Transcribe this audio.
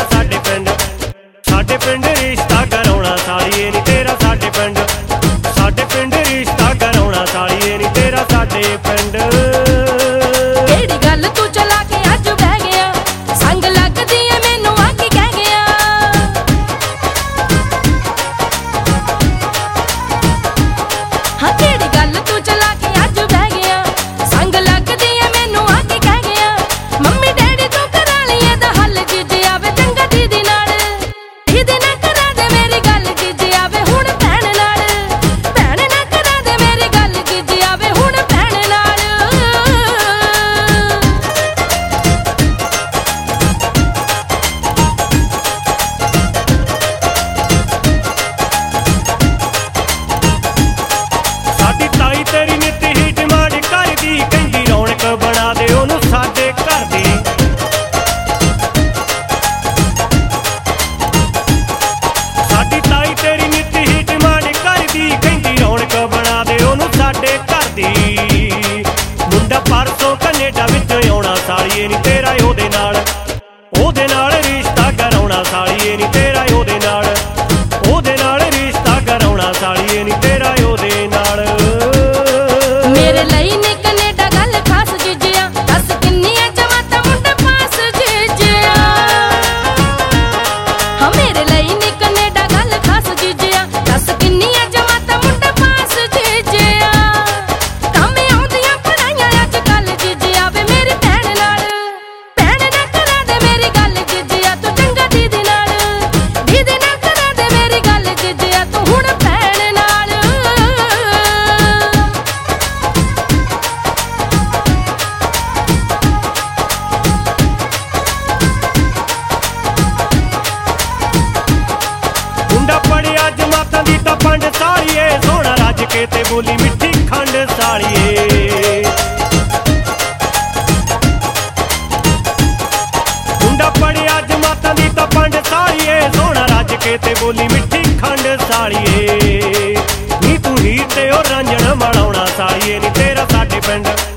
ਸਾਡੇ ਪਿੰਡ ਰਿਸ਼ਤਾ ਕਰਾਉਣਾ ਸਾਲੀਏ ਨੀ ਤੇਰਾ ਸਾਡੇ ਪਿੰਡ ਰਿਸ਼ਤਾ ਕਰਾਉਣਾ ਸਾਲੀਏ ਨੀ ਤੇਰਾ ਸਾਡੇ ਪਿੰਡ। ਕਿਹੜੀ ਗੱਲ ਤੂੰ ਚਲਾ ਕੇ ਅੱਜ ਬਹਿ ਗਿਆ, ਸੰਗ ਲੱਗਦੀ ਐ ਮੈਨੂੰ ਆ ਕੀ ਕਹਿ ਗਿਆ। ਹਾਂ ਕਿਹੜੀ ਗੱਲ ਤੂੰ ਚਲਾ ਕੇ ਅੱਜ ਬਹਿ ਗਿਆ, ਸੰਗ ਲੱਗਦੀ ਐ ਮੈਨੂੰ ਆ ਕੀ ਕਹਿ ਗਿਆ। ਮੰਮੀ ਡੈਡੀ ਤੂੰ ਕਰਾ ਲਈ ਇਹਦਾ ਹੱਲ, ਜੀਜੇ ਆਵੇ ਚੰਗਾ ਦੀਦੀ ਨਾਲ ਕਰਾ ਦੇ ਮੇਰੀ ਗੱਲ, ਜੀਜੇ ਆਵੇ ਹੁਣ ਭੈਣ ਨਾਲ ਨਾ ਕਰਾ ਦੇ ਮੇਰੀ ਗੱਲ, ਜੀਜੇ ਆਵੇ ਹੁਣ ਭੈਣ ਨਾਲ। ਸਾਡੀ ਤਾਈ ਤੇਰੀ ਨਿੱਤ ਹੀ ਡਿਮਾਂਡ ਕਰਦੀ, ਕਹਿੰਦੀ ਰੌਣਕ ਬਣਾ ਦੇ ਉਹਨੂੰ ਸਾਡੇ ਘਰ ਦੀ। ਸਾਡੀ ਤਾਈ ਤੇਰੀ ਨਿੱਤ ਹੀ ਡਿਮਾਂਡ ਕਰਦੀ, ਕਹਿੰਦੀ ਰੌਣਕ ਬਣਾ ਦੇ ਉਹਨੂੰ ਸਾਡੇ ਘਰ ਦੀ। ਮੁੰਡਾ ਪਰਸੋਂ ਕੈਨੇਡਾ ਵਿੱਚੋਂ ਆਉਣਾ ਸਾਲੀਏ ਨੀ ਤੇਰਾ ਉਹਦੇ ਨਾਲ ਰਿਸ਼ਤਾ ਕਰਾਉਣਾ ਸਾਲੀਏ ਨੀ ਤੇਰਾ ਉਹਦੇ ਨਾਲ ਰਿਸ਼ਤਾ ਕਰਾਉਣਾ ਸਾਲੀਏ ਨੀ ਤੇਰਾ ਉਹਦੇ ਨਾਲ। ਮੇਰੇ ਲਈ ਨੇ ਕੈਨੇਡਾ ਗੱਲ ਖਾਸ ਜੀਜਿਆ, ਦੱਸ ਕਿੰਨੀਆਂ ਜਮਾਤਾਂ ਮੁੰਡਾ ਪਾਸ ਜੀਜਿਆ। ਹਾਂ ਮੇਰੇ ਲਈ ਨੇ ਕੈਨੇਡਾ ਗੱਲ ਖਾਸ ਜੀਜਿਆ, ਦੱਸ ਕਿੰਨੀਆਂ ਜਮਾਤਾਂ ਮੁੰਡਾ ਪਾਸ ਜੀਜਿਆ। ਕੰਮ ਆਉਂਦੀਆਂ ਪੜਾਈਆਂ ਅੱਜ ਕੱਲ, ਜੀਜਿਆ ਵੇ ਮੇਰੀ ਭੈਣ ਨਾ ਕਰਾ ਦੇ ਮੇਰੀ ਗੱਲ, ਜੀਜਿਆ ਤੂੰ ਚੰਗਾ ਦੀਦੀ ਨਾ ਕਰਾ ਦੇ ਮੇਰੀ ਗੱਲ, ਜੀਜਿਆ ਤੂੰ ਹੁਣ ਭੈਣ ਨਾਲ। ਮੁੰਡਾ ਪੜਿਆ ਜਮਾਤਾਂ ਦੀ ਤਾਂ ਪੰਡ ਸਾਲੀਏ, ਸੋਹਣਾ ਰੱਜ ਕੇ ਤੇ ਬੋਲੀ ਮਿੱਠੀ ਖੰਡ ਸਾਲੀਏ। ਮੁੰਡਾ ਪੜਿਆ ਜਮਾਤਾਂ ਦੀ ਤਾਂ ਪੰਡ ਸਾਲੀਏ, ਸੋਹਣਾ ਰੱਜ ਕੇ ਤੇ ਬੋਲੀ ਮਿੱਠੀ ਖੰਡ ਸਾਲੀਏ। ਨੀ ਤੂੰ ਹੀਰ ਤੇ ਉਹ ਰਾਂਝਣ ਮਲਾਉਣਾ ਸਾਲੀਏ ਨੀ ਤੇਰਾ ਸਾਡੇ ਪਿੰਡ